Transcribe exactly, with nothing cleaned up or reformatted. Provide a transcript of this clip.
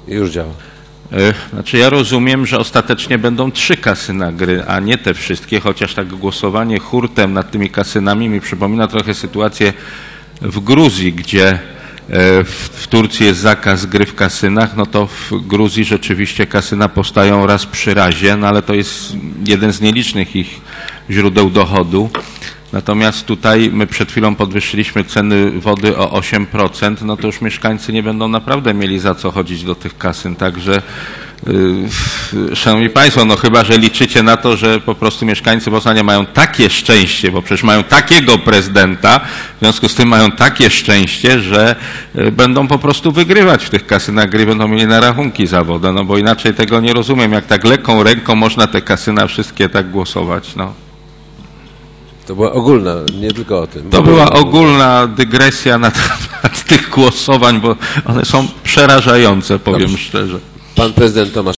Już działa. Znaczy ja rozumiem, że ostatecznie będą trzy kasyna gry, a nie te wszystkie, chociaż tak głosowanie hurtem nad tymi kasynami mi przypomina trochę sytuację w Gruzji, gdzie w Turcji jest zakaz gry w kasynach, no to w Gruzji rzeczywiście kasyna powstają raz przy razie, no ale to jest jeden z nielicznych ich źródeł dochodu. Natomiast tutaj my przed chwilą podwyższyliśmy ceny wody o osiem procent, no to już mieszkańcy nie będą naprawdę mieli za co chodzić do tych kasyn, także yy, szanowni państwo, no chyba że liczycie na to, że po prostu mieszkańcy Poznania mają takie szczęście, bo przecież mają takiego prezydenta, w związku z tym mają takie szczęście, że yy, będą po prostu wygrywać w tych kasynach gry, będą mieli na rachunki za wodę, no bo inaczej tego nie rozumiem, jak tak lekką ręką można te kasyna wszystkie tak głosować, no. To była ogólna, nie tylko o tym. To była ogólna dygresja na temat tych głosowań, bo one są przerażające, powiem Dobrze. szczerze. Pan prezydent Tomasz